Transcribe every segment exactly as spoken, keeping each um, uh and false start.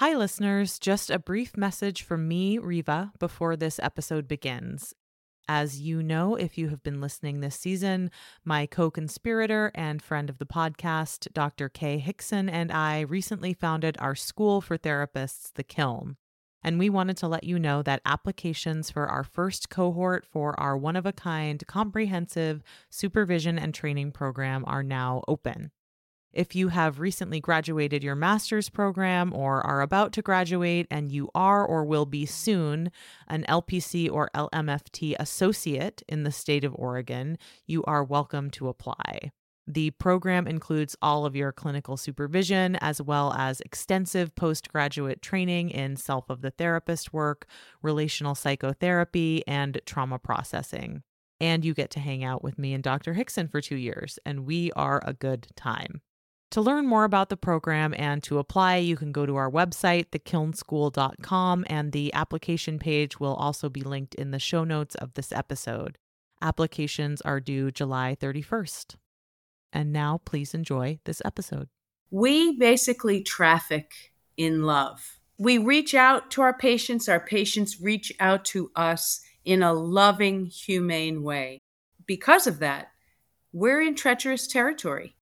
Hi, listeners. Just a brief message from me, Riva, before this episode begins. As you know, if you have been listening this season, my co-conspirator and friend of the podcast, Doctor Kay Hickson, and I recently founded our school for therapists, The Kiln. And we wanted to let you know that applications for our first cohort for our one-of-a-kind comprehensive supervision and training program are now open. If you have recently graduated your master's program or are about to graduate and you are or will be soon an L P C or L M F T associate in the state of Oregon, you are welcome to apply. The program includes all of your clinical supervision as well as extensive postgraduate training in self of the therapist work, relational psychotherapy, and trauma processing. And you get to hang out with me and Doctor Hickson for two years, and we are a good time. To learn more about the program and to apply, you can go to our website, the kiln school dot com, and the application page will also be linked in the show notes of this episode. Applications are due July thirty-first. And now, please enjoy this episode. We basically traffic in love. We reach out to our patients. Our patients reach out to us in a loving, humane way. Because of that, we're in treacherous territory.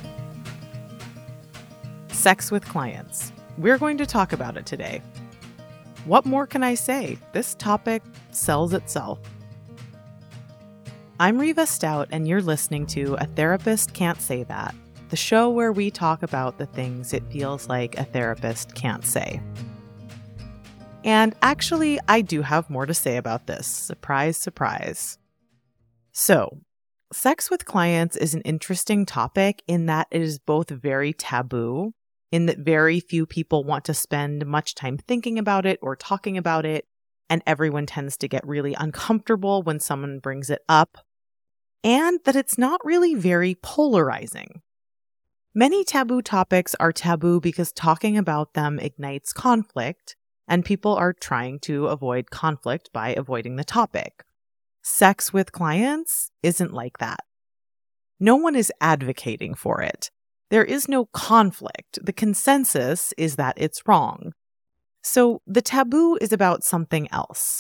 Sex with clients. We're going to talk about it today. What more can I say? This topic sells itself. I'm Riva Stout, and you're listening to A Therapist Can't Say That, the show where we talk about the things it feels like a therapist can't say. And actually, I do have more to say about this. Surprise, surprise. So, sex with clients is an interesting topic in that it is both very taboo, in that very few people want to spend much time thinking about it or talking about it, and everyone tends to get really uncomfortable when someone brings it up, and that it's not really very polarizing. Many taboo topics are taboo because talking about them ignites conflict, and people are trying to avoid conflict by avoiding the topic. Sex with clients isn't like that. No one is advocating for it. There is no conflict. The consensus is that it's wrong. So the taboo is about something else.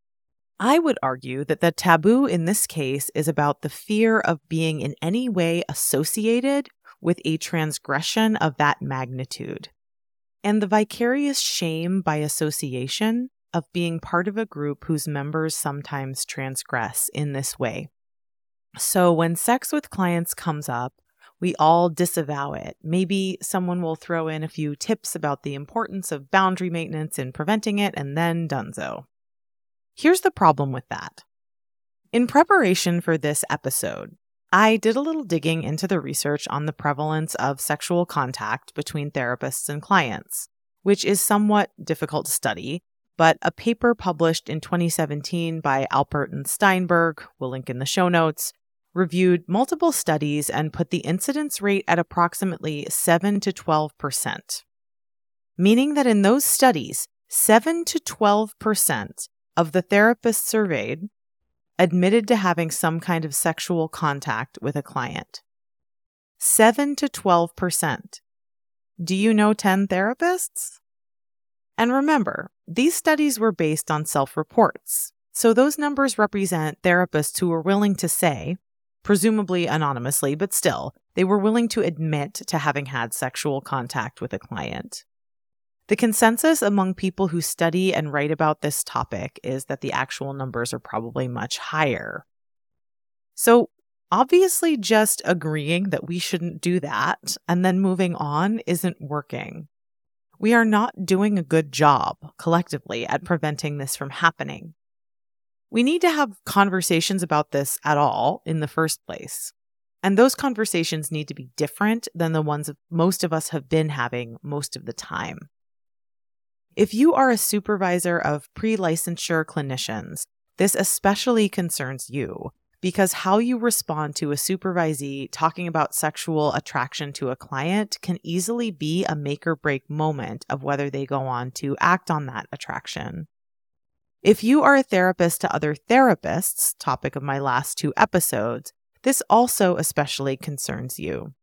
I would argue that the taboo in this case is about the fear of being in any way associated with a transgression of that magnitude, and the vicarious shame by association of being part of a group whose members sometimes transgress in this way. So when sex with clients comes up, we all disavow it. Maybe someone will throw in a few tips about the importance of boundary maintenance in preventing it, and then donezo. Here's the problem with that. In preparation for this episode, I did a little digging into the research on the prevalence of sexual contact between therapists and clients, which is somewhat difficult to study, but a paper published in twenty seventeen by Alpert and Steinberg, we'll link in the show notes, reviewed multiple studies and put the incidence rate at approximately seven to twelve percent. Meaning that in those studies, seven to twelve percent of the therapists surveyed admitted to having some kind of sexual contact with a client. seven to twelve percent. Do you know ten therapists? And remember, these studies were based on self-reports, so those numbers represent therapists who were willing to say, presumably anonymously, but still, they were willing to admit to having had sexual contact with a client. The consensus among people who study and write about this topic is that the actual numbers are probably much higher. So, obviously, just agreeing that we shouldn't do that and then moving on isn't working. We are not doing a good job, collectively, at preventing this from happening. We need to have conversations about this at all in the first place. And those conversations need to be different than the ones most of us have been having most of the time. If you are a supervisor of pre-licensure clinicians, this especially concerns you because how you respond to a supervisee talking about sexual attraction to a client can easily be a make or break moment of whether they go on to act on that attraction. If you are a therapist to other therapists, topic of my last two episodes, this also especially concerns you.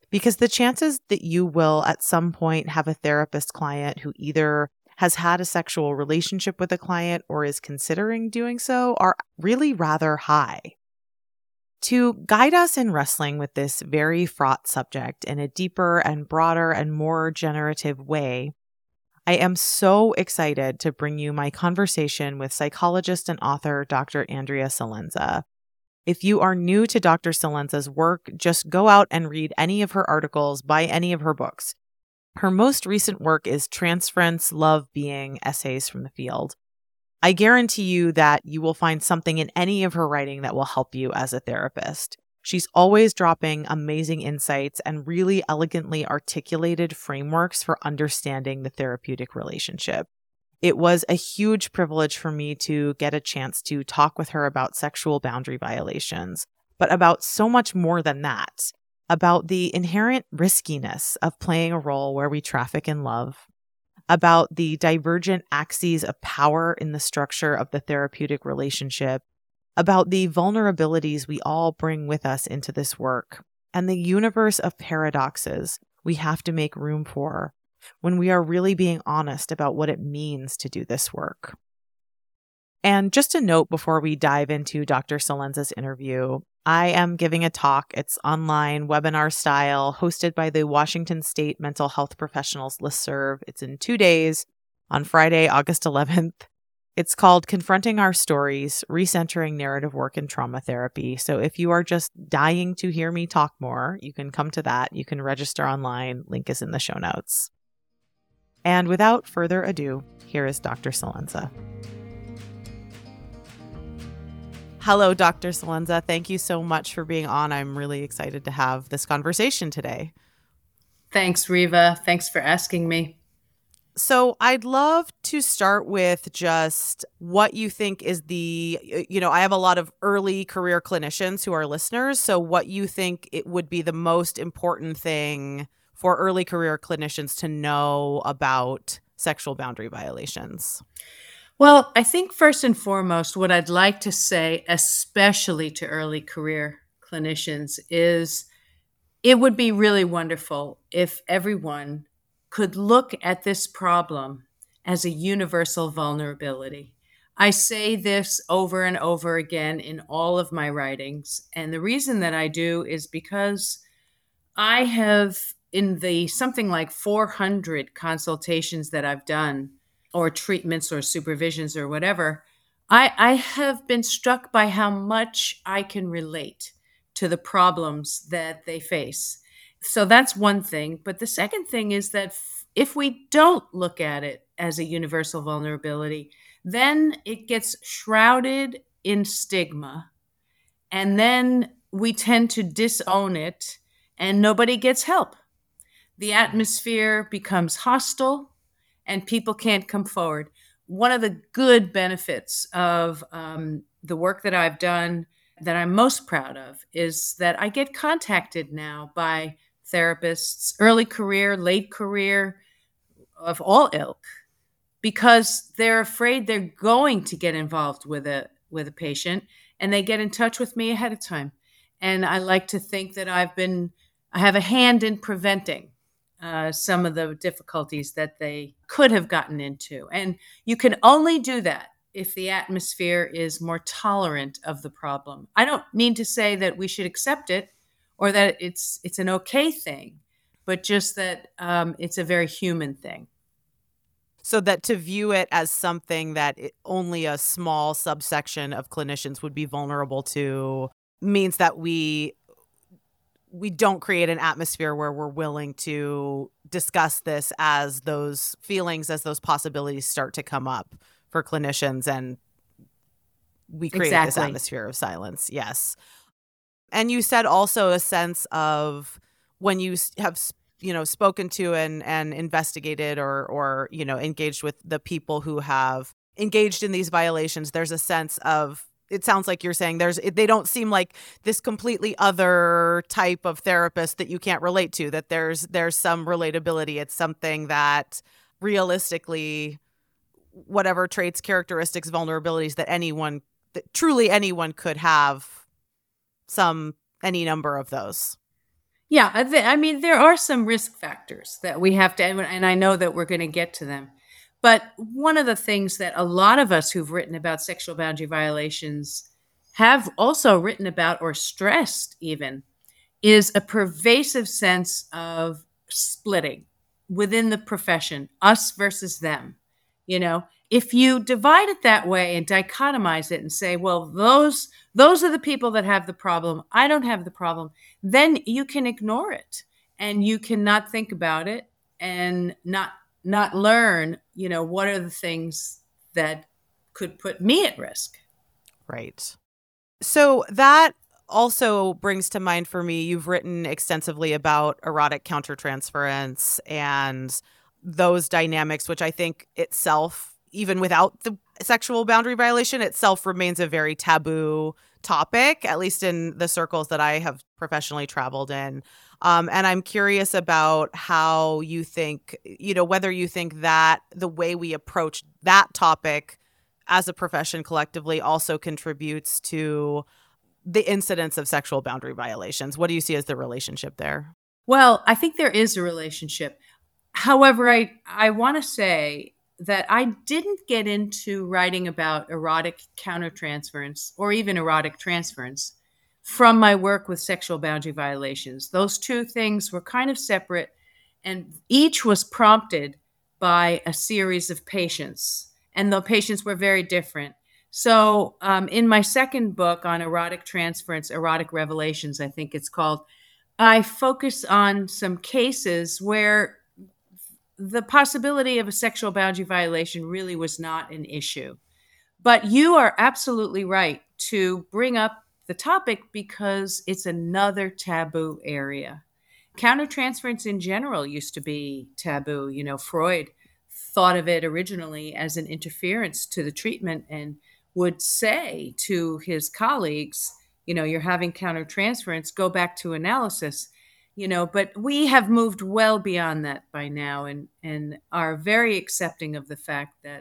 because the chances that you will at some point have a therapist client who either has had a sexual relationship with a client or is considering doing so are really rather high. To guide us in wrestling with this very fraught subject in a deeper and broader and more generative way, I am so excited to bring you my conversation with psychologist and author Doctor Andrea Celenza. If you are new to Doctor Celenza's work, just go out and read any of her articles, buy any of her books. Her most recent work is Transference, Love, Being, Essays from the Field. I guarantee you that you will find something in any of her writing that will help you as a therapist. She's always dropping amazing insights and really elegantly articulated frameworks for understanding the therapeutic relationship. It was a huge privilege for me to get a chance to talk with her about sexual boundary violations, but about so much more than that, about the inherent riskiness of playing a role where we traffic in love, about the divergent axes of power in the structure of the therapeutic relationship, about the vulnerabilities we all bring with us into this work, and the universe of paradoxes we have to make room for when we are really being honest about what it means to do this work. And just a note before we dive into Doctor Celenza's interview, I am giving a talk. It's online, webinar style, hosted by the Washington State Mental Health Professionals Listserv. It's in two days on Friday, August eleventh. It's called Confronting Our Stories, Recentering Narrative Work in Trauma Therapy. So if you are just dying to hear me talk more, you can come to that. You can register online. Link is in the show notes. And without further ado, here is Doctor Celenza. Hello, Doctor Celenza. Thank you so much for being on. I'm really excited to have this conversation today. Thanks, Riva. Thanks for asking me. So I'd love to start with just what you think is the, you know, I have a lot of early career clinicians who are listeners. So what you think it would be the most important thing for early career clinicians to know about sexual boundary violations? Well, I think first and foremost, what I'd like to say, especially to early career clinicians, is it would be really wonderful if everyone could look at this problem as a universal vulnerability. I say this over and over again in all of my writings. And the reason that I do is because I have, in the something like four hundred consultations that I've done, or treatments or supervisions or whatever, I, I have been struck by how much I can relate to the problems that they face. So that's one thing. But the second thing is that f- if we don't look at it as a universal vulnerability, then it gets shrouded in stigma. And then we tend to disown it and nobody gets help. The atmosphere becomes hostile and people can't come forward. One of the good benefits of um, the work that I've done that I'm most proud of is that I get contacted now by therapists, early career, late career, of all ilk, because they're afraid they're going to get involved with a with a patient, and they get in touch with me ahead of time. And I like to think that I've been I have a hand in preventing Uh, some of the difficulties that they could have gotten into. And you can only do that if the atmosphere is more tolerant of the problem. I don't mean to say that we should accept it or that it's it's an okay thing, but just that um, it's a very human thing. So that to view it as something that it, only a small subsection of clinicians would be vulnerable to means that we we don't create an atmosphere where we're willing to discuss this as those feelings, as those possibilities start to come up for clinicians, and we create Exactly. this atmosphere of silence. Yes. And you said also a sense of when you have, you know, spoken to and, and investigated or, or, you know, engaged with the people who have engaged in these violations, there's a sense of, it sounds like you're saying there's, they don't seem like this completely other type of therapist that you can't relate to, that there's, there's some relatability. It's something that realistically, whatever traits, characteristics, vulnerabilities that anyone, that truly anyone could have some, any number of those. Yeah, I, th- I mean, there are some risk factors that we have to, and I know that we're going to get to them. But one of the things that a lot of us who've written about sexual boundary violations have also written about or stressed even is a pervasive sense of splitting within the profession, us versus them. You know, if you divide it that way and dichotomize it and say, well, those those are the people that have the problem, I don't have the problem, then you can ignore it and you cannot think about it and not not learn, you know, what are the things that could put me at risk. Right. So that also brings to mind for me, you've written extensively about erotic countertransference and those dynamics, which I think itself, even without the sexual boundary violation, itself remains a very taboo topic, at least in the circles that I have professionally traveled in. Um, and I'm curious about how you think, you know, whether you think that the way we approach that topic as a profession collectively also contributes to the incidence of sexual boundary violations. What do you see as the relationship there? Well, I think there is a relationship. However, I, I want to say that I didn't get into writing about erotic countertransference or even erotic transference from my work with sexual boundary violations. Those two things were kind of separate, and each was prompted by a series of patients, and the patients were very different. So, um, in my second book on erotic transference, Erotic Revelations, I think it's called, I focus on some cases where the possibility of a sexual boundary violation really was not an issue. But you are absolutely right to bring up the topic because it's another taboo area. Countertransference in general used to be taboo. You know, Freud thought of it originally as an interference to the treatment and would say to his colleagues, you know, you're having countertransference, go back to analysis. You know, but we have moved well beyond that by now and and are very accepting of the fact that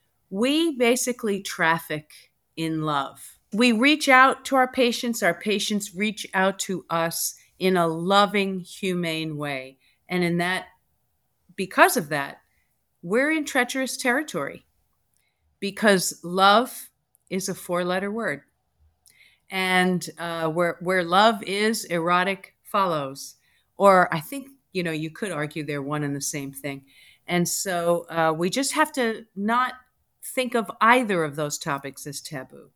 we basically traffic in love. We reach out to our patients, our patients reach out to us in a loving, humane way. And in that, because of that, we're in treacherous territory because love is a four letter word. And uh, where, where love is, erotic follows. Or I think, you know, you could argue they're one and the same thing. And so uh, we just have to not think of either of those topics as taboo.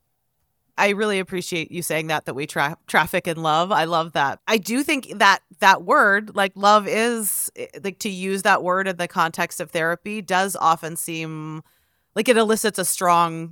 I really appreciate you saying that, that we tra- traffic in love. I love that. I do think that that word, like love is, like to use that word in the context of therapy does often seem like it elicits a strong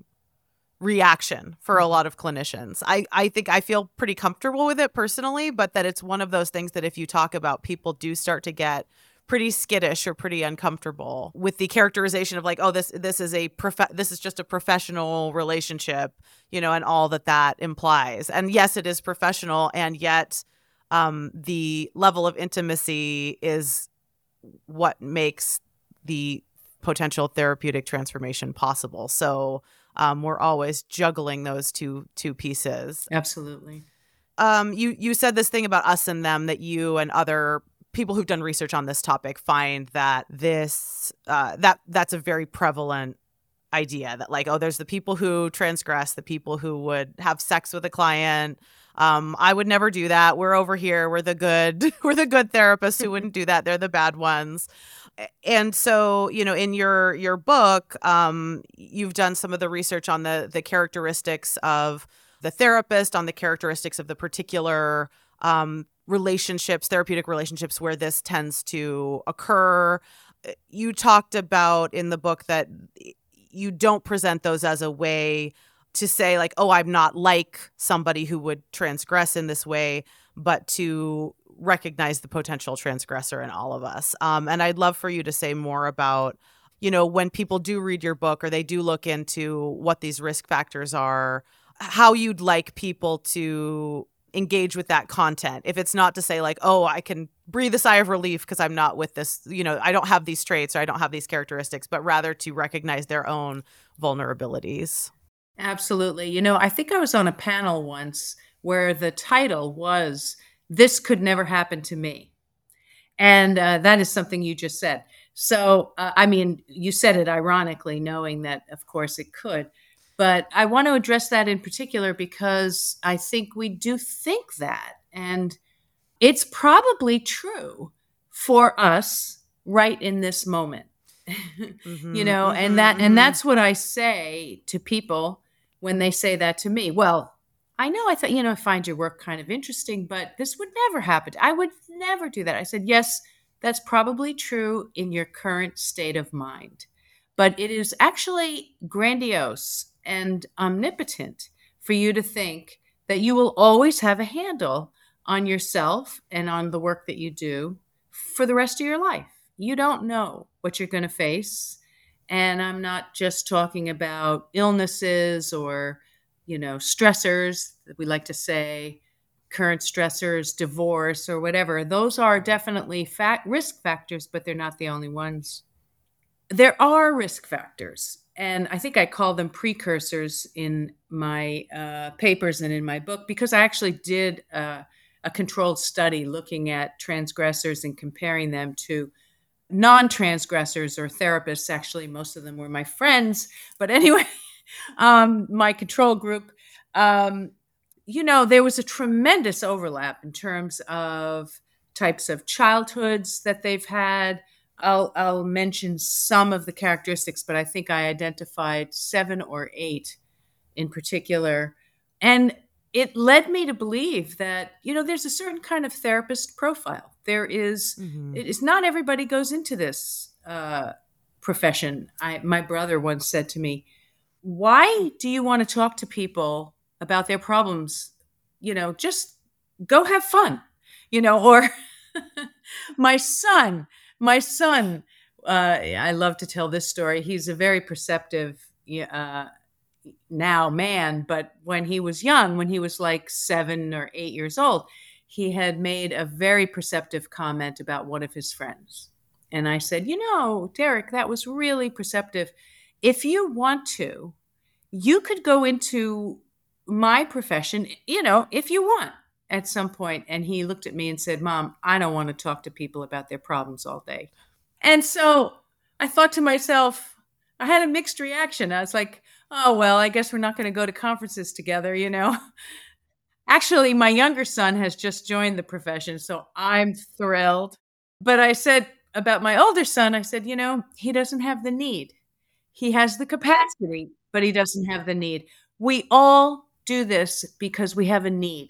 reaction for a lot of clinicians. I, I think I feel pretty comfortable with it personally, but that it's one of those things that if you talk about, people do start to get pretty skittish or pretty uncomfortable with the characterization of like, oh, this this is a prof- this is just a professional relationship, you know, and all that that implies. And yes, it is professional, and yet um, the level of intimacy is what makes the potential therapeutic transformation possible. So um, we're always juggling those two two pieces. Absolutely. Um, you you said this thing about us and them, that you and other people who've done research on this topic find that this uh, that that's a very prevalent idea, that like, oh, there's the people who transgress, the people who would have sex with a client. Um, I would never do that. We're over here. We're the good. We're the good therapists who wouldn't do that. They're the bad ones. And so, you know, in your your book, um, you've done some of the research on the the characteristics of the therapist, on the characteristics of the particular um, relationships, therapeutic relationships where this tends to occur. You talked about in the book that you don't present those as a way to say like, oh, I'm not like somebody who would transgress in this way, but to recognize the potential transgressor in all of us. Um, and I'd love for you to say more about, you know, when people do read your book or they do look into what these risk factors are, how you'd like people to engage with that content. If it's not to say like, oh, I can breathe a sigh of relief because I'm not with this, you know, I don't have these traits or I don't have these characteristics, but rather to recognize their own vulnerabilities. Absolutely. You know, I think I was on a panel once where the title was this could never happen to me. And uh, that is something you just said. So, uh, I mean, you said it ironically, knowing that, of course, it could. But I want to address that in particular because I think we do think that. And it's probably true for us right in this moment. you Mm-hmm, know, and mm-hmm, that and mm-hmm. that's what I say to people when they say that to me. Well, I know I thought, you know, I find your work kind of interesting, but this would never happen. I would never do that. I said, yes, that's probably true in your current state of mind. But it is actually grandiose and omnipotent for you to think that you will always have a handle on yourself and on the work that you do for the rest of your life. You don't know what you're going to face. And I'm not just talking about illnesses or, you know, stressors that we like to say, current stressors, divorce, or whatever. Those are definitely fact risk factors, but they're not the only ones. There are risk factors, and I think I call them precursors in my uh, papers and in my book because I actually did uh, a controlled study looking at transgressors and comparing them to non-transgressors or therapists. Actually, most of them were my friends, but anyway, um, my control group. Um, you know, there was a tremendous overlap in terms of types of childhoods that they've had. I'll, I'll mention some of the characteristics, but I think I identified seven or eight in particular. And it led me to believe that, you know, there's a certain kind of therapist profile. There is, Mm-hmm. it is not everybody goes into this uh, profession. I, my brother once said to me, why do you want to talk to people about their problems? You know, just go have fun, you know, or my son, my son, uh, I love to tell this story. He's a very perceptive uh, now man, but when he was young, when he was like seven or eight years old, he had made a very perceptive comment about one of his friends. And I said, you know, Derek, that was really perceptive. If you want to, you could go into my profession, you know, if you want at some point. And he looked at me and said, Mom, I don't want to talk to people about their problems all day. And so I thought to myself, I had a mixed reaction. I was like, oh, well, I guess we're not going to go to conferences together, you know? Actually, my younger son has just joined the profession, so I'm thrilled. But I said about my older son, I said, you know, he doesn't have the need. He has the capacity, but he doesn't have the need. We all do this because we have a need.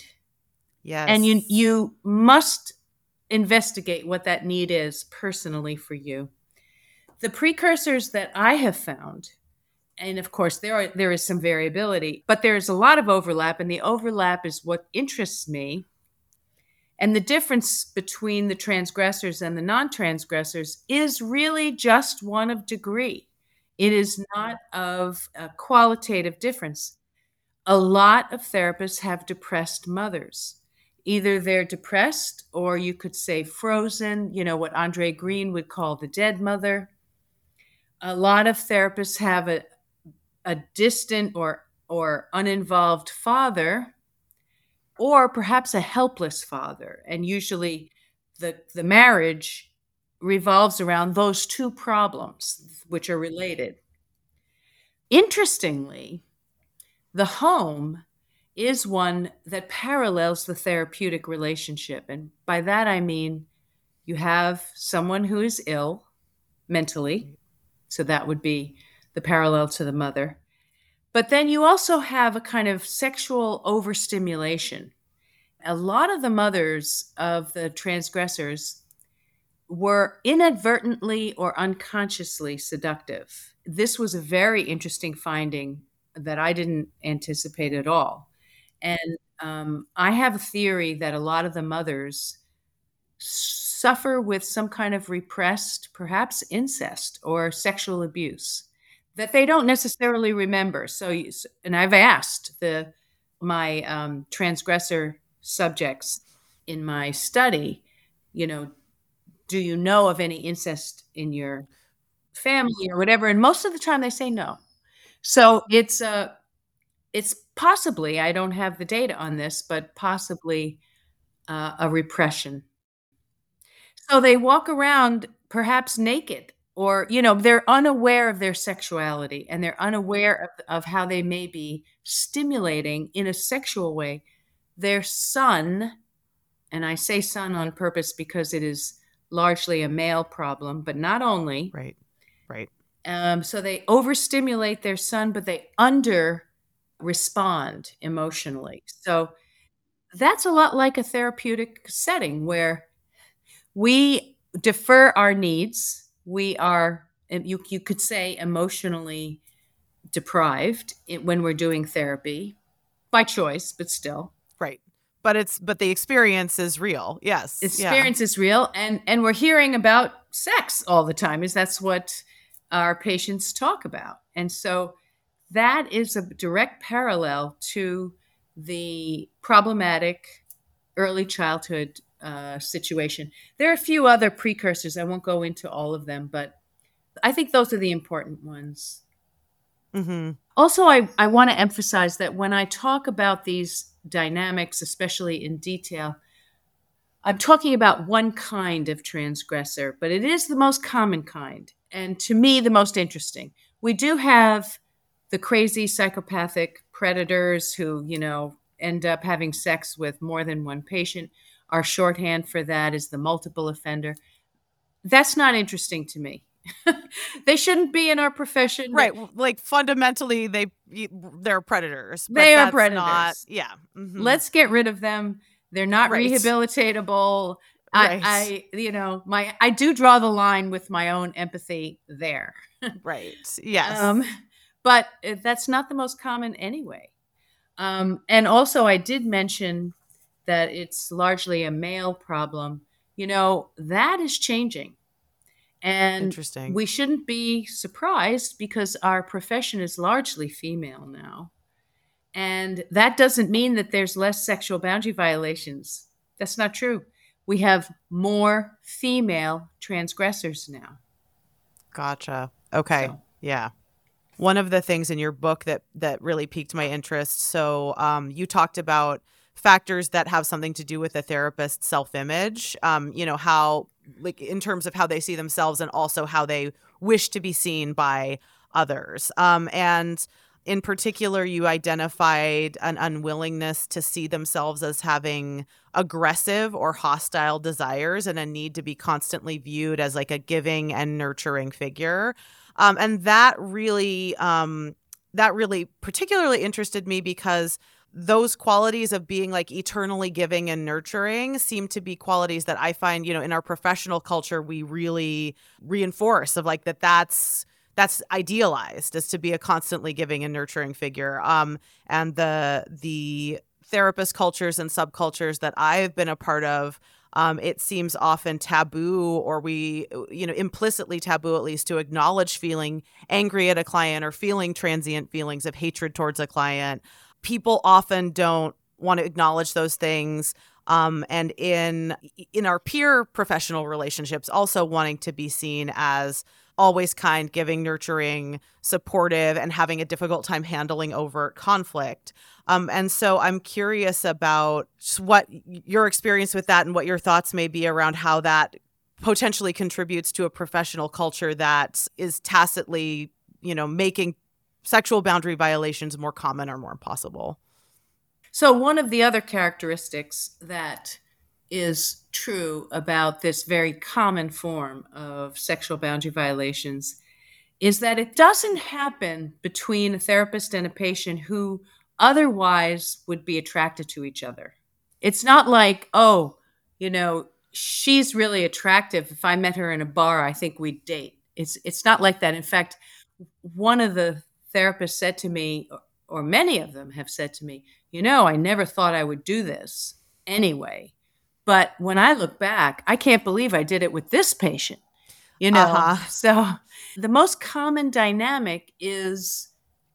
And you Yes. you must investigate what that need is personally for you. The precursors that I have found, and of course there are there is some variability, but there's a lot of overlap, and the overlap is what interests me. And the difference between the transgressors and the non-transgressors is really just one of degree. It is not of a qualitative difference. A lot of therapists have depressed mothers. Either they're depressed, or you could say frozen, you know, what Andre Green would call the dead mother. A lot of therapists have a, a distant or, or uninvolved father, or perhaps a helpless father. And usually the, the marriage revolves around those two problems, which are related. Interestingly, the home is one that parallels the therapeutic relationship. And by that, I mean you have someone who is ill mentally. So that would be the parallel to the mother. But then you also have a kind of sexual overstimulation. A lot of the mothers of the transgressors were inadvertently or unconsciously seductive. This was a very interesting finding that I didn't anticipate at all. And um, I have a theory that a lot of the mothers suffer with some kind of repressed, perhaps incest or sexual abuse that they don't necessarily remember. So, you, and I've asked the my um, transgressor subjects in my study, you know, do you know of any incest in your family or whatever? And most of the time they say no. So it's uh, it's possibly, I don't have the data on this, but possibly uh, a repression. So they walk around perhaps naked, or, you know, they're unaware of their sexuality, and they're unaware of, of how they may be stimulating in a sexual way their son. And I say son on purpose because it is largely a male problem, but not only. Right. Right. Um, so they overstimulate their son, but they under respond emotionally. So that's a lot like a therapeutic setting where we defer our needs. We are, you, you could say, emotionally deprived when we're doing therapy by choice, but still. Right. But it's but the experience is real. Yes. Experience yeah. is real. And, and we're hearing about sex all the time, is that's what our patients talk about. And so that is a direct parallel to the problematic early childhood uh, situation. There are a few other precursors. I won't go into all of them, but I think those are the important ones. Mm-hmm. Also, I, I want to emphasize that when I talk about these dynamics, especially in detail, I'm talking about one kind of transgressor, but it is the most common kind, and to me, the most interesting. We do have the crazy psychopathic predators who, you know, end up having sex with more than one patient. Our shorthand for that is the multiple offender. That's not interesting to me. They shouldn't be in our profession. Right. Like fundamentally, they they're predators. But They are that's predators. Not, yeah. Mm-hmm. Let's get rid of them. They're not right. rehabilitatable. Right. I, I, you know, my I do draw the line with my own empathy there. Right. Yes. Um, but that's not the most common anyway. Um, and also, I did mention that it's largely a male problem. You know, that is changing. And Interesting. We shouldn't be surprised because our profession is largely female now. And that doesn't mean that there's less sexual boundary violations. That's not true. We have more female transgressors now. Gotcha. Okay. So. Yeah. One of the things in your book that that really piqued my interest. So um, you talked about factors that have something to do with the therapist's self-image. Um, you know, how, like, in terms of how they see themselves and also how they wish to be seen by others. Um, and in particular, you identified an unwillingness to see themselves as having aggressive or hostile desires and a need to be constantly viewed as like a giving and nurturing figure. Um, and that really, um, that really particularly interested me because those qualities of being like eternally giving and nurturing seem to be qualities that I find, you know, in our professional culture, we really reinforce of like that that's that's idealized as to be a constantly giving and nurturing figure. Um, and the the therapist cultures and subcultures that I've been a part of, Um, it seems often taboo, or we, you know, implicitly taboo at least, to acknowledge feeling angry at a client or feeling transient feelings of hatred towards a client. People often don't want to acknowledge those things. Um, and in in our peer professional relationships, also wanting to be seen as always kind, giving, nurturing, supportive, and having a difficult time handling overt conflict. Um, and so I'm curious about what your experience with that and what your thoughts may be around how that potentially contributes to a professional culture that is tacitly, you know, making sexual boundary violations more common or more impossible. So one of the other characteristics that is true about this very common form of sexual boundary violations is that it doesn't happen between a therapist and a patient who otherwise would be attracted to each other. It's not like, oh, you know, she's really attractive. If I met her in a bar, I think we'd date. It's it's not like that. In fact, one of the therapists said to me, or many of them have said to me, you know, I never thought I would do this anyway. But when I look back, I can't believe I did it with this patient. You know, uh-huh. So the most common dynamic is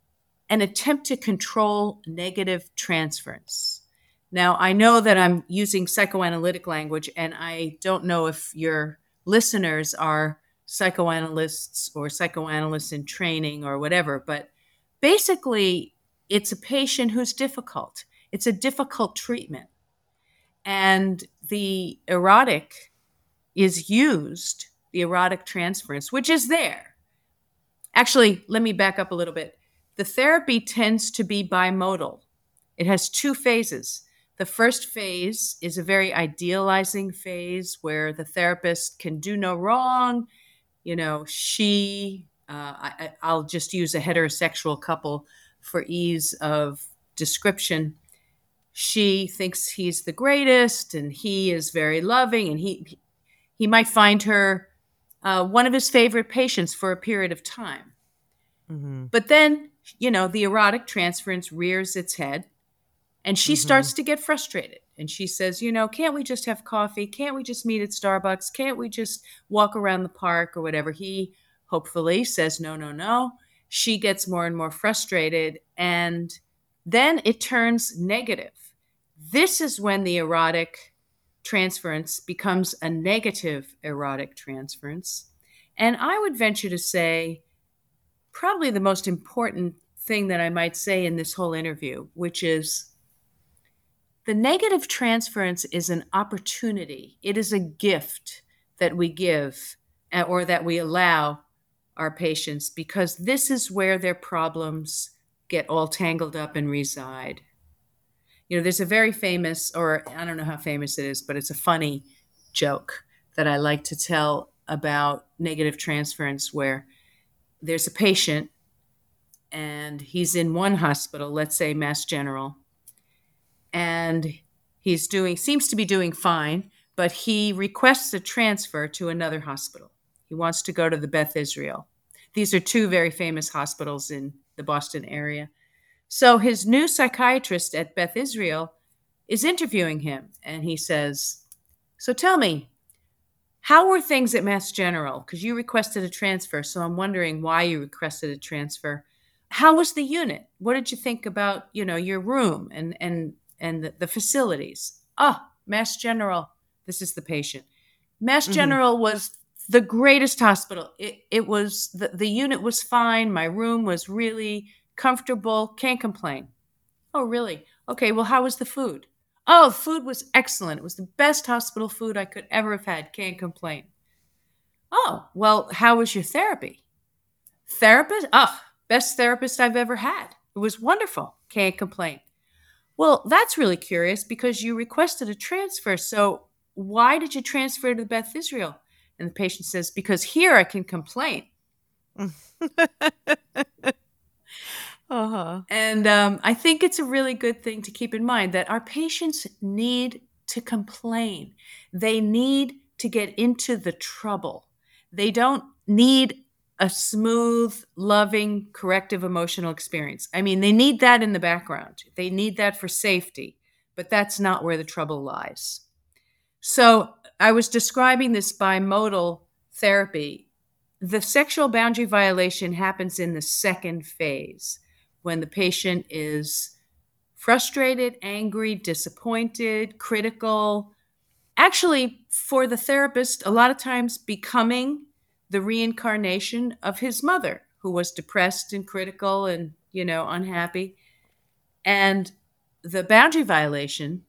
an attempt to control negative transference. Now, I know that I'm using psychoanalytic language, and I don't know if your listeners are psychoanalysts or psychoanalysts in training or whatever, but basically, it's a patient who's difficult. It's a difficult treatment. And the erotic is used, the erotic transference, which is there. Actually, let me back up a little bit. The therapy tends to be bimodal. It has two phases. The first phase is a very idealizing phase where the therapist can do no wrong. You know, she, uh, I, I'll just use a heterosexual couple for ease of description. She thinks he's the greatest and he is very loving, and he he might find her uh, one of his favorite patients for a period of time. Mm-hmm. But then, you know, the erotic transference rears its head and she Mm-hmm. starts to get frustrated. And she says, you know, can't we just have coffee? Can't we just meet at Starbucks? Can't we just walk around the park or whatever? He hopefully says, no, no, no. She gets more and more frustrated. And then it turns negative. This is when the erotic transference becomes a negative erotic transference. And I would venture to say, probably the most important thing that I might say in this whole interview, which is the negative transference is an opportunity. It is a gift that we give uh, or that we allow our patients, because this is where their problems get all tangled up and reside. You know, there's a very famous, or I don't know how famous it is, but it's a funny joke that I like to tell about negative transference, where there's a patient and he's in one hospital, let's say Mass General, and he's doing, seems to be doing fine, but he requests a transfer to another hospital. He wants to go to the Beth Israel. These are two very famous hospitals in the Boston area. So his new psychiatrist at Beth Israel is interviewing him, and he says, so tell me, how were things at Mass General? Because you requested a transfer, so I'm wondering why you requested a transfer. How was the unit? What did you think about, you know, your room and and and the, the facilities? Oh, Mass General, this is the patient. Mass Mm-hmm. General was the greatest hospital. It, it was, the, the unit was fine. My room was really comfortable. Can't complain. Oh, really? Okay, well, how was the food? Oh, the food was excellent. It was the best hospital food I could ever have had. Can't complain. Oh, well, how was your therapy? Therapist? Oh, best therapist I've ever had. It was wonderful. Can't complain. Well, that's really curious because you requested a transfer. So why did you transfer to Beth Israel? And the patient says, because here I can complain. Uh-huh. And um, I think it's a really good thing to keep in mind that our patients need to complain. They need to get into the trouble. They don't need a smooth, loving, corrective emotional experience. I mean, they need that in the background. They need that for safety, but that's not where the trouble lies. So I was describing this bimodal therapy. The sexual boundary violation happens in the second phase, when the patient is frustrated, angry, disappointed, critical. Actually, for the therapist, a lot of times becoming the reincarnation of his mother, who was depressed and critical and, you know, unhappy. And the boundary violation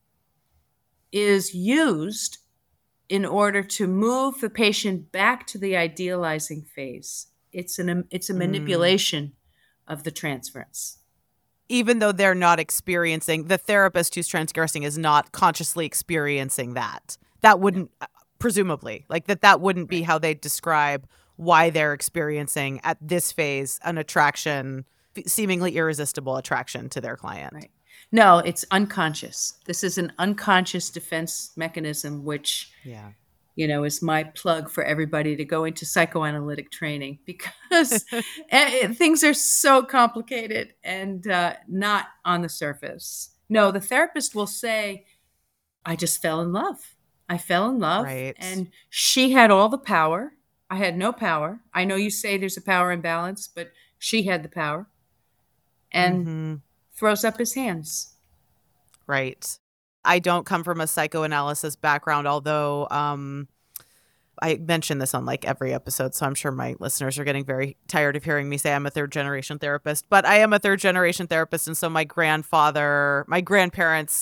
is used in order to move the patient back to the idealizing phase. It's an it's a manipulation mm. of the transference. Even though they're not experiencing, the therapist who's transgressing is not consciously experiencing that. That wouldn't, no. presumably, like that that wouldn't be how they describe why they're experiencing at this phase an attraction, seemingly irresistible attraction to their client. Right. No, it's unconscious. This is an unconscious defense mechanism, which, yeah. you know, is my plug for everybody to go into psychoanalytic training, because things are so complicated and uh, not on the surface. No, the therapist will say, I just fell in love. I fell in love. Right. And she had all the power. I had no power. I know you say there's a power imbalance, but she had the power. And mm-hmm. throws up his hands. Right. I don't come from a psychoanalysis background, although um, I mention this on like every episode, so I'm sure my listeners are getting very tired of hearing me say I'm a third generation therapist. But I am a third generation therapist, and so my grandfather, my grandparents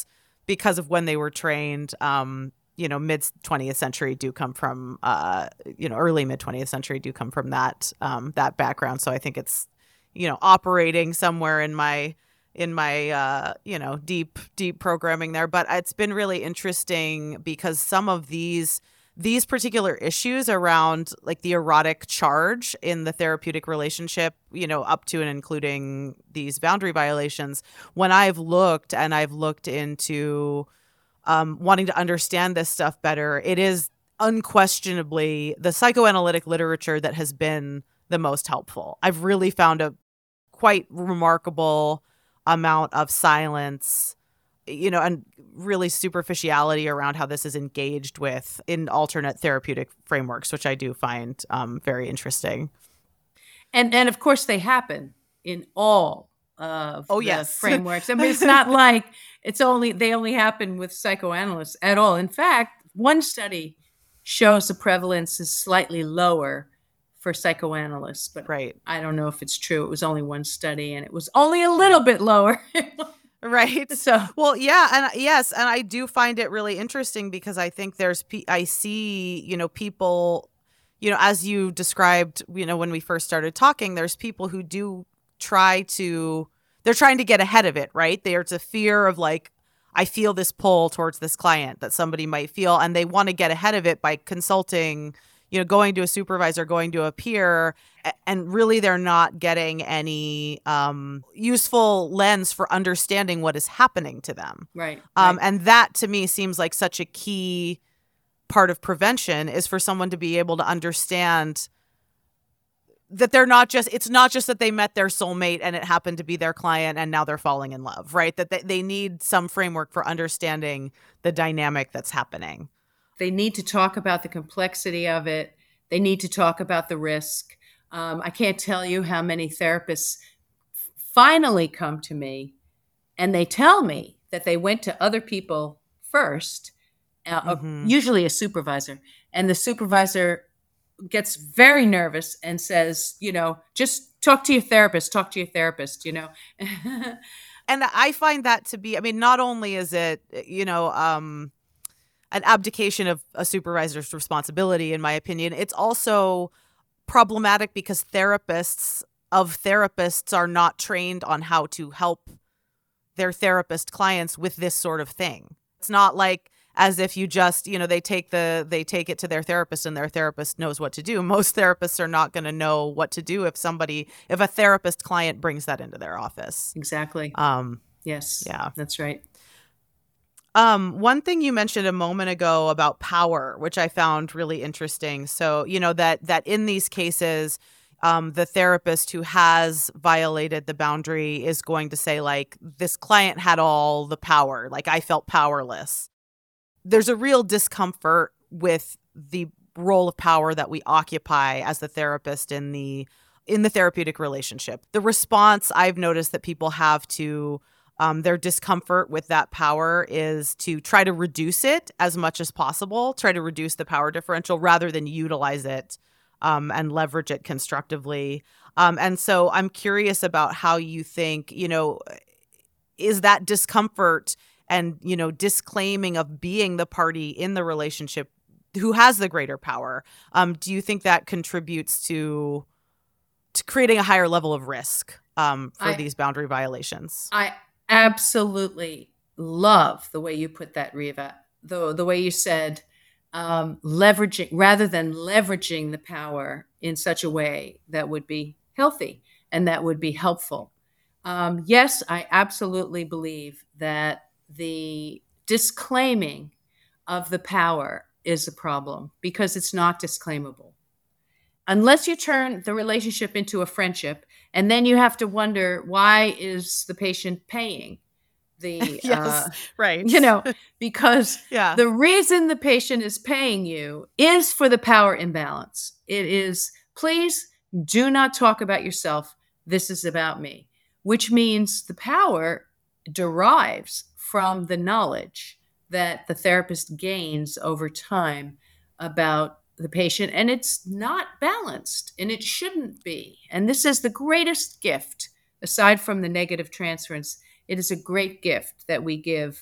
because of when they were trained, um, you know, mid twentieth century do come from, uh, you know, early mid twentieth century do come from that, um, that background. So I think it's, you know, operating somewhere in my, in my, uh, you know, deep, deep programming there. But it's been really interesting because some of these, these particular issues around like the erotic charge in the therapeutic relationship, you know, up to and including these boundary violations, when I've looked and I've looked into um, wanting to understand this stuff better, it is unquestionably the psychoanalytic literature that has been the most helpful. I've really found a quite remarkable amount of silence, you know, and really superficiality around how this is engaged with in alternate therapeutic frameworks, which I do find um, very interesting. And and of course they happen in all of oh, the yes. frameworks. I mean, it's not like it's only they only happen with psychoanalysts at all. In fact, one study shows the prevalence is slightly lower for psychoanalysts, but right. I don't know if it's true. It was only one study, and it was only a little bit lower. Right. So, well, yeah. And yes, and I do find it really interesting because I think there's, pe- I see, you know, people, you know, as you described, you know, when we first started talking, there's people who do try to, they're trying to get ahead of it, right? There's a fear of like, I feel this pull towards this client that somebody might feel, and they want to get ahead of it by consulting, you know, going to a supervisor, going to a peer, and really they're not getting any um, useful lens for understanding what is happening to them. Right, um, right. And that to me seems like such a key part of prevention, is for someone to be able to understand that they're not just, it's not just that they met their soulmate and it happened to be their client and now they're falling in love, right? That they, they need some framework for understanding the dynamic that's happening. They need to talk about the complexity of it. They need to talk about the risk. Um, I can't tell you how many therapists finally come to me and they tell me that they went to other people first, uh, Mm-hmm. usually a supervisor, and the supervisor gets very nervous and says, you know, just talk to your therapist, talk to your therapist, you know. And I find that to be, I mean, not only is it, you know, um, an abdication of a supervisor's responsibility, in my opinion, it's also problematic because therapists of therapists are not trained on how to help their therapist clients with this sort of thing. It's not like as if you just, you know, they take the they take it to their therapist and their therapist knows what to do. Most therapists are not going to know what to do if somebody, if a therapist client brings that into their office. Exactly. Um, yes. Yeah. That's right. Um, one thing you mentioned a moment ago about power, which I found really interesting. So, you know, that that in these cases, um, the therapist who has violated the boundary is going to say, like, this client had all the power, like I felt powerless. There's a real discomfort with the role of power that we occupy as the therapist in the in the therapeutic relationship. The response I've noticed that people have to Um, their discomfort with that power is to try to reduce it as much as possible, try to reduce the power differential rather than utilize it um, and leverage it constructively. Um, and so I'm curious about how you think, you know, is that discomfort and, you know, disclaiming of being the party in the relationship who has the greater power, um, do you think that contributes to to creating a higher level of risk um, for I, these boundary violations? I absolutely love the way you put that, Riva. The, the way you said um, leveraging, rather than leveraging the power in such a way that would be healthy and that would be helpful. Um, yes, I absolutely believe that the disclaiming of the power is a problem because it's not disclaimable. Unless you turn the relationship into a friendship, and then you have to wonder, why is the patient paying the, yes, uh, right. you know, because yeah. the reason the patient is paying you is for the power imbalance. It is, please do not talk about yourself. This is about me, which means the power derives from the knowledge that the therapist gains over time about the patient, and it's not balanced, and it shouldn't be. And this is the greatest gift, aside from the negative transference. It is a great gift that we give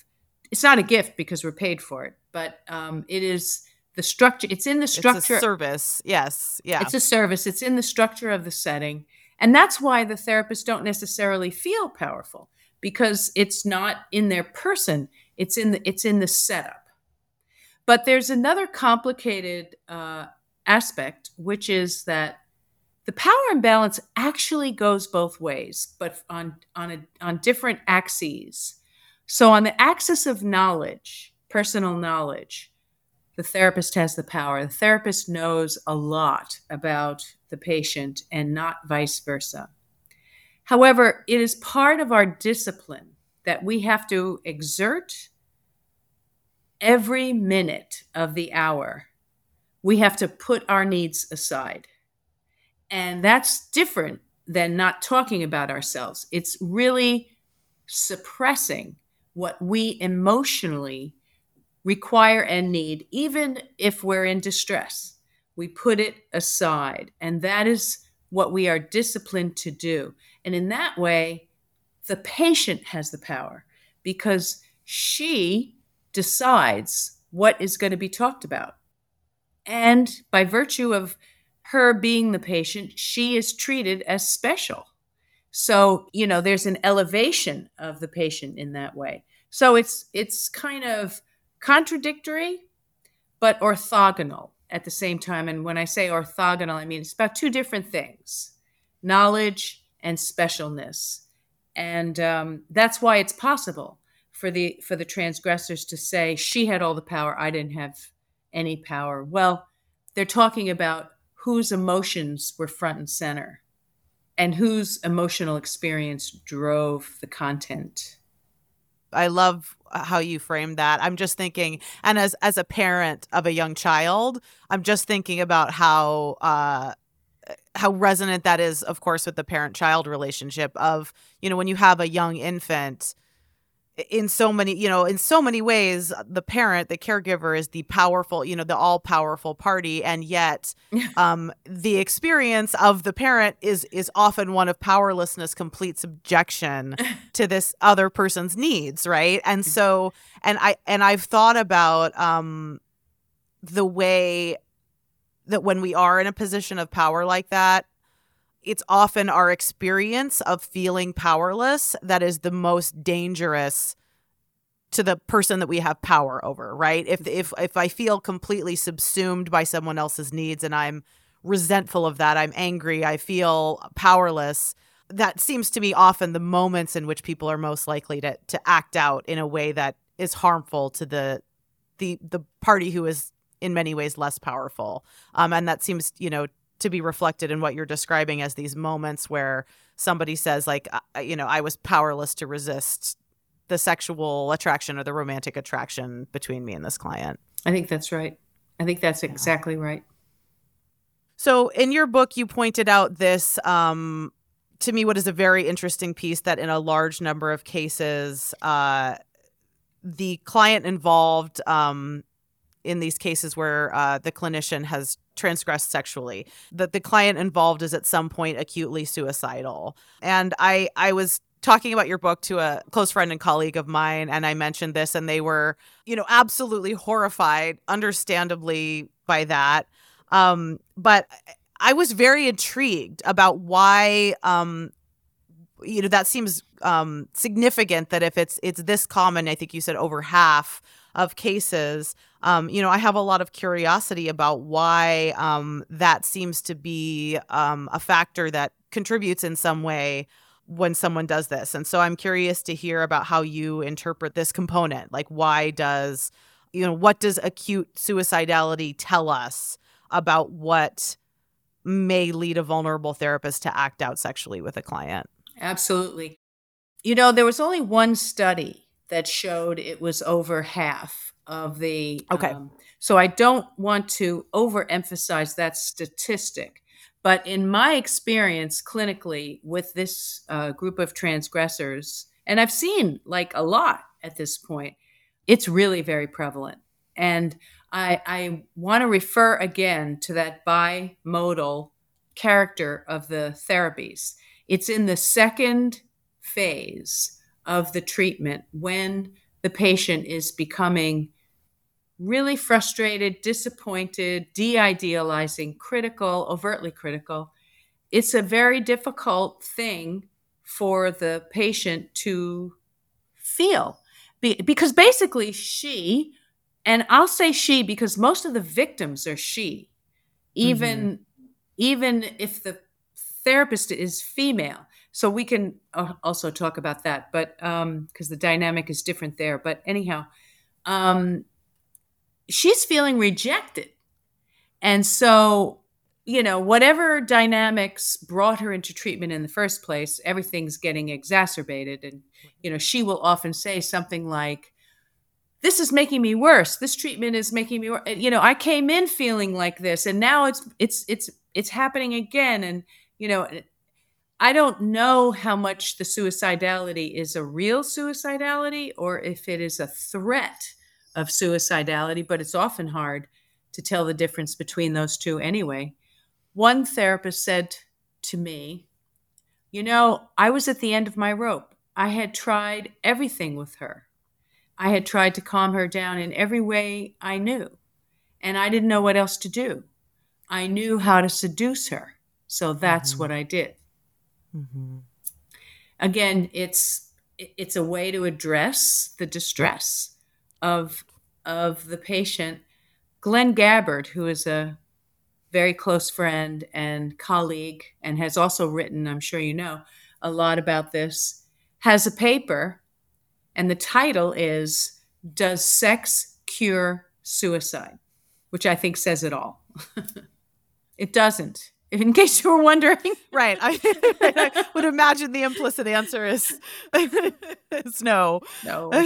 It's not a gift because we're paid for it, but um, it is the structure. It's in the structure. It's a service. Yes. Yeah. It's a service. It's in the structure of the setting. And that's why the therapists don't necessarily feel powerful, because it's not in their person. It's in the, it's in the setup. But there's another complicated uh, aspect, which is that the power imbalance actually goes both ways, but on, on, a, on different axes. So on the axis of knowledge, personal knowledge, the therapist has the power. The therapist knows a lot about the patient and not vice versa. However, it is part of our discipline that we have to exert every minute of the hour. We have to put our needs aside. And that's different than not talking about ourselves. It's really suppressing what we emotionally require and need, even if we're in distress. We put it aside. And that is what we are disciplined to do. And in that way, the patient has the power because she decides what is going to be talked about. And by virtue of her being the patient, she is treated as special. So, you know, there's an elevation of the patient in that way. So it's it's kind of contradictory, but orthogonal at the same time. And when I say orthogonal, I mean it's about two different things: knowledge and specialness. And um, that's why it's possible for the for the transgressors to say, she had all the power, I didn't have any power. Well, they're talking about whose emotions were front and center and whose emotional experience drove the content. I love how you framed that. I'm just thinking, and as as a parent of a young child, I'm just thinking about how uh, how resonant that is, of course, with the parent-child relationship of, you know, when you have a young infant, in so many, you know, in so many ways, the parent, the caregiver is the powerful, you know, the all-powerful party. And yet um, the experience of the parent is is often one of powerlessness, complete subjection to this other person's needs. Right. And so and I and I've thought about um, the way that when we are in a position of power like that, it's often our experience of feeling powerless that is the most dangerous to the person that we have power over, right? If if if I feel completely subsumed by someone else's needs and I'm resentful of that, I'm angry, I feel powerless, that seems to me often the moments in which people are most likely to to act out in a way that is harmful to the the the party who is in many ways less powerful. Um, and that seems, you know, to be reflected in what you're describing as these moments where somebody says, like, uh, you know, I was powerless to resist the sexual attraction or the romantic attraction between me and this client. I think that's right. I think that's exactly right. So in your book, you pointed out this, um, to me, what is a very interesting piece, that in a large number of cases, uh, the client involved um, in these cases where uh, the clinician has transgressed sexually, that the client involved is at some point acutely suicidal. And I, I was talking about your book to a close friend and colleague of mine, and I mentioned this, and they were, you know, absolutely horrified, understandably, by that. Um, but I was very intrigued about why, um, you know, that seems um, significant that if it's it's this common, I think you said over half of cases, um, you know, I have a lot of curiosity about why um, that seems to be um, a factor that contributes in some way when someone does this. And so I'm curious to hear about how you interpret this component. Like, why does, you know, what does acute suicidality tell us about what may lead a vulnerable therapist to act out sexually with a client? Absolutely. You know, there was only one study that showed it was over half of the. Okay. Um, so I don't want to overemphasize that statistic. But in my experience clinically with this uh, group of transgressors, and I've seen like a lot at this point, it's really very prevalent. And I, I want to refer again to that bimodal character of the therapies. It's in the second phase of the treatment when the patient is becoming really frustrated, disappointed, de-idealizing, critical, overtly critical, it's a very difficult thing for the patient to feel. Be- because basically she, and I'll say she because most of the victims are she, even Mm-hmm. even if the therapist is female. So we can uh, also talk about that, but um because the dynamic is different there. But anyhow, um she's feeling rejected. And so, you know, whatever dynamics brought her into treatment in the first place, everything's getting exacerbated. And, you know, she will often say something like, this is making me worse. This treatment is making me worse. You know, I came in feeling like this and now it's it's it's it's happening again. And, you know, I don't know how much the suicidality is a real suicidality or if it is a threat of suicidality, but it's often hard to tell the difference between those two anyway. One therapist said to me, you know, I was at the end of my rope. I had tried everything with her. I had tried to calm her down in every way I knew, and I didn't know what else to do. I knew how to seduce her, so that's Mm-hmm. what I did. Mm-hmm. Again, it's it's a way to address the distress of of the patient. Glenn Gabbard, who is a very close friend and colleague and has also written, I'm sure you know, a lot about this, has a paper, and the title is Does Sex Cure Suicide? Which I think says it all. It doesn't, in case you were wondering. Right. I, I would imagine the implicit answer is, is no. No.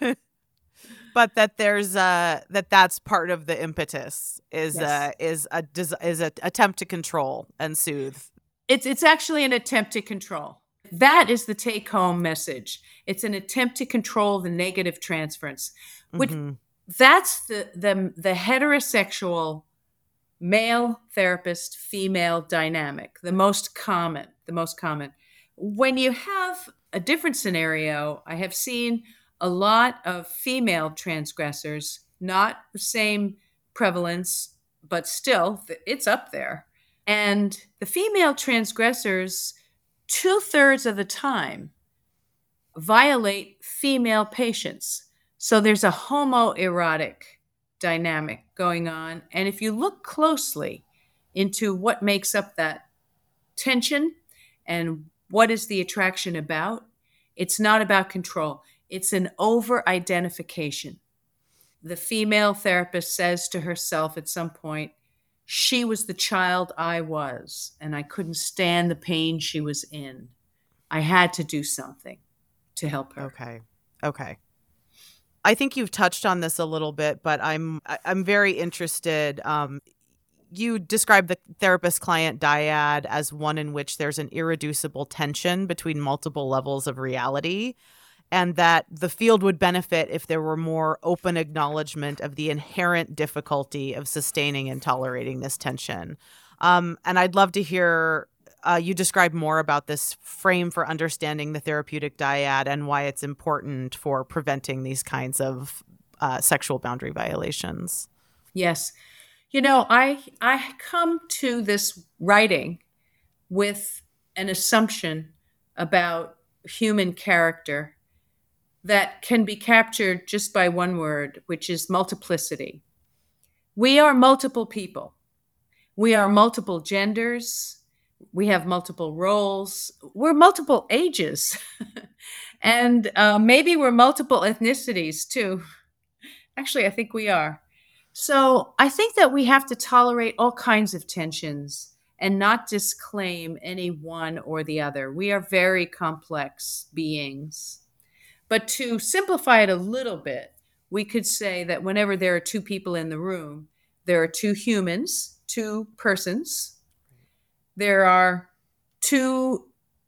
But that there's uh that that's part of the impetus is uh Yes. is a des- is a attempt to control and soothe. It's it's actually an attempt to control. That is the take home message. It's an attempt to control the negative transference. Which Mm-hmm. that's the the the heterosexual male therapist female dynamic, the most common, the most common. When you have a different scenario, I have seen a lot of female transgressors, not the same prevalence, but still it's up there. And the female transgressors, two thirds of the time, violate female patients. So there's a homoerotic dynamic going on. And if you look closely into what makes up that tension and what is the attraction about, it's not about control, it's an over identification. The female therapist says to herself at some point, she was the child I was, and I couldn't stand the pain she was in. I had to do something to help her. Okay. Okay. I think you've touched on this a little bit, but I'm I- I'm very interested. Um, you describe the therapist-client dyad as one in which there's an irreducible tension between multiple levels of reality, and that the field would benefit if there were more open acknowledgement of the inherent difficulty of sustaining and tolerating this tension. Um, and I'd love to hear uh, you describe more about this frame for understanding the therapeutic dyad and why it's important for preventing these kinds of uh, sexual boundary violations. Yes. You know, I I come to this writing with an assumption about human character that can be captured just by one word, which is multiplicity. We are multiple people. We are multiple genders. We have multiple roles. We're multiple ages. and uh, maybe we're multiple ethnicities too. Actually, I think we are. So I think that we have to tolerate all kinds of tensions and not disclaim any one or the other. We are very complex beings. But to simplify it a little bit, we could say that whenever there are two people in the room, there are two humans, two persons. There are two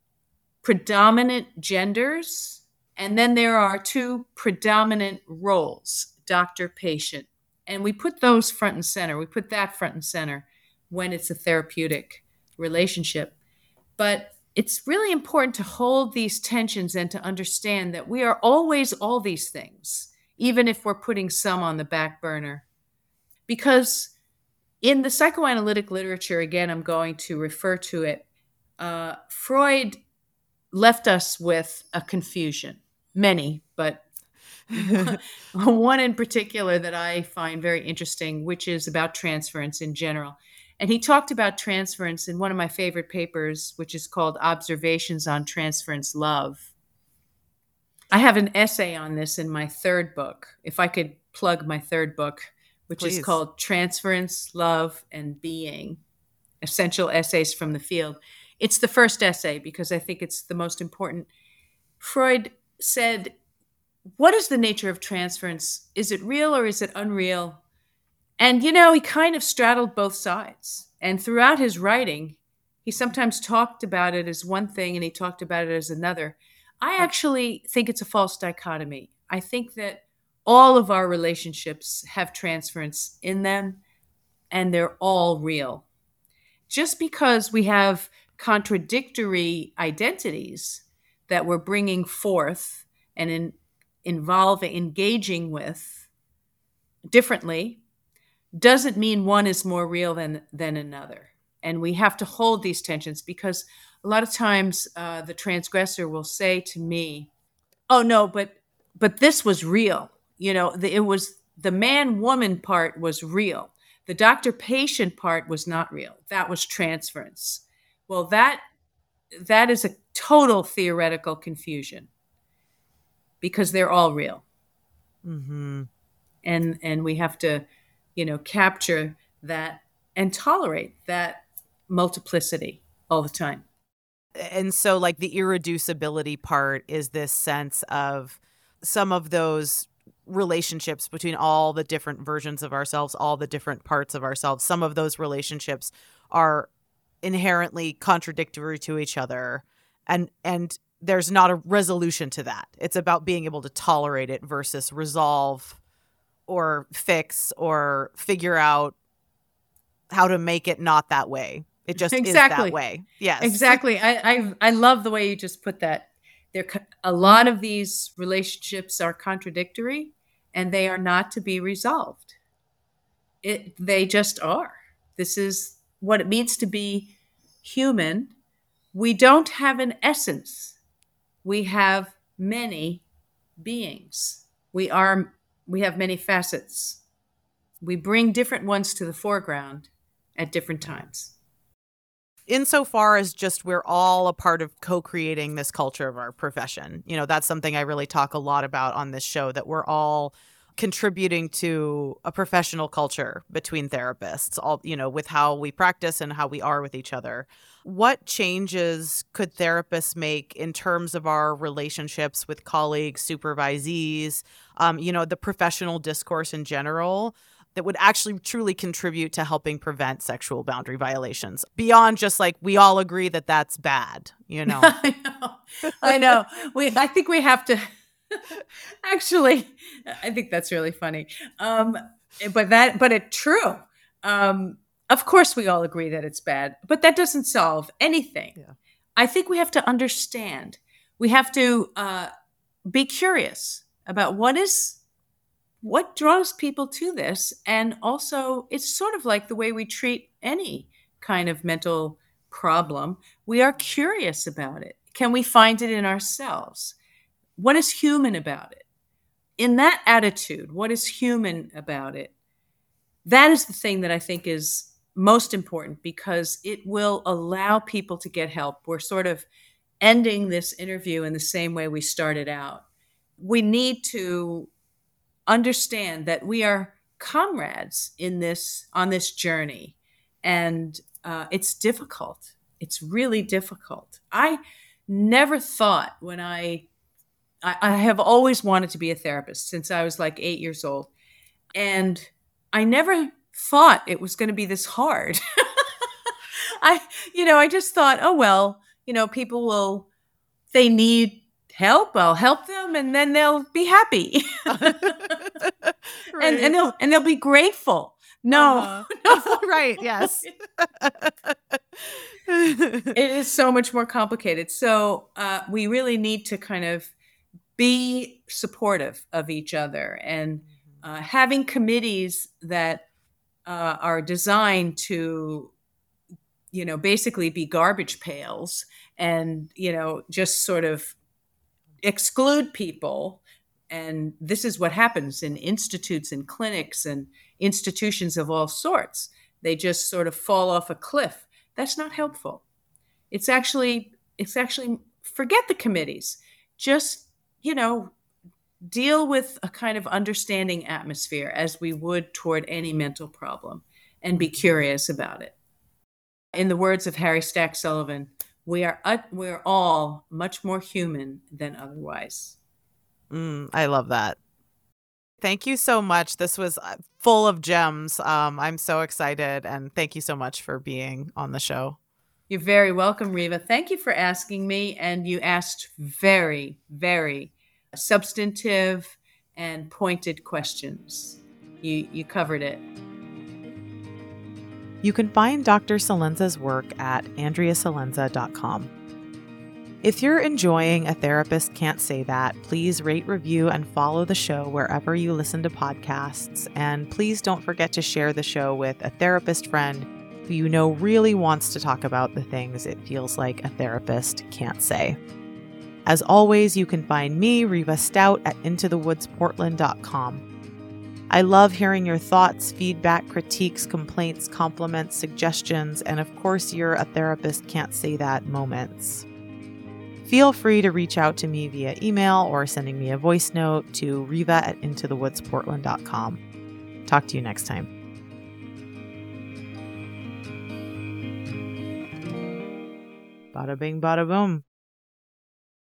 predominant genders, and then there are two predominant roles, doctor, patient. And we put those front and center. We put that front and center when it's a therapeutic relationship. But it's really important to hold these tensions and to understand that we are always all these things, even if we're putting some on the back burner. Because in the psychoanalytic literature, again, I'm going to refer to it, uh, Freud left us with a confusion. Many, but one in particular that I find very interesting, which is about transference in general. And he talked about transference in one of my favorite papers, which is called Observations on Transference Love. I have an essay on this in my third book, if I could plug my third book, which Please. is called Transference, Love, and Being, Essential Essays from the Field. It's the first essay because I think it's the most important. Freud said, what is the nature of transference? Is it real or is it unreal? And, you know, he kind of straddled both sides. And throughout his writing, he sometimes talked about it as one thing and he talked about it as another. I actually think it's a false dichotomy. I think that all of our relationships have transference in them and they're all real. Just because we have contradictory identities that we're bringing forth and in, involving, engaging with differently, doesn't mean one is more real than, than another. And we have to hold these tensions because a lot of times uh, the transgressor will say to me, oh, no, but but this was real. You know, the, it was the man-woman part was real. The doctor-patient part was not real. That was transference. Well, that that is a total theoretical confusion because they're all real. Mm-hmm. And and we have to, you know, capture that and tolerate that multiplicity all the time. And so, like, the irreducibility part is this sense of some of those relationships between all the different versions of ourselves, all the different parts of ourselves. Some of those relationships are inherently contradictory to each other. And, and there's not a resolution to that. It's about being able to tolerate it versus resolve or fix or figure out how to make it not that way. It just exactly. is that way. Yes. Exactly. I, I I love the way you just put that. There, a lot of these relationships are contradictory and they are not to be resolved. It they just are. This is what it means to be human. We don't have an essence. We have many beings. We are we have many facets. We bring different ones to the foreground at different times. Insofar as just we're all a part of co-creating this culture of our profession. You know, that's something I really talk a lot about on this show, that we're all contributing to a professional culture between therapists, all, you know, with how we practice and how we are with each other. What changes could therapists make in terms of our relationships with colleagues, supervisees, um, you know, the professional discourse in general, that would actually truly contribute to helping prevent sexual boundary violations beyond just like, we all agree that that's bad, you know? I know. I know. We, I think we have to actually, I think that's really funny. Um, but that, but it's true. Um, of course we all agree that it's bad, but that doesn't solve anything. Yeah. I think we have to understand, we have to uh, be curious about what is what draws people to this. And also, it's sort of like the way we treat any kind of mental problem. We are curious about it. Can we find it in ourselves? What is human about it? In that attitude, what is human about it? That is the thing that I think is most important, because it will allow people to get help. We're sort of ending this interview in the same way we started out. We need to understand that we are comrades in this, on this journey. And uh, it's difficult. It's really difficult. I never thought when I, I, I have always wanted to be a therapist since I was like eight years old. And I never thought it was going to be this hard. I, you know, I just thought, oh, well, you know, people will, they need help, I'll help them, and then they'll be happy. Right. and, and they'll and they'll be grateful. No, Uh, no. right. Yes. It is so much more complicated. So uh, we really need to kind of be supportive of each other, and uh, having committees that uh, are designed to, you know, basically be garbage pails and, you know, just sort of exclude people. And this is what happens in institutes and clinics and institutions of all sorts. They just sort of fall off a cliff. That's not helpful. It's actually, it's actually, forget the committees. Just, you know, deal with a kind of understanding atmosphere as we would toward any mental problem, and be curious about it. In the words of Harry Stack Sullivan, we are uh, we're all much more human than otherwise. Mm, I love that. Thank you so much. This was uh, full of gems. Um, I'm so excited, and thank you so much for being on the show. You're very welcome, Reva. Thank you for asking me, and you asked very, very substantive and pointed questions. You you covered it. You can find Doctor Celenza's work at andrea celenza dot com. If you're enjoying A Therapist Can't Say That, please rate, review, and follow the show wherever you listen to podcasts. And please don't forget to share the show with a therapist friend who you know really wants to talk about the things it feels like a therapist can't say. As always, you can find me, Reva Stout, at into the woods portland dot com. I love hearing your thoughts, feedback, critiques, complaints, compliments, suggestions, and of course, your A Therapist Can't Say That moments. Feel free to reach out to me via email or sending me a voice note to Reva at into the woods portland dot com. Talk to you next time. Bada bing, bada boom.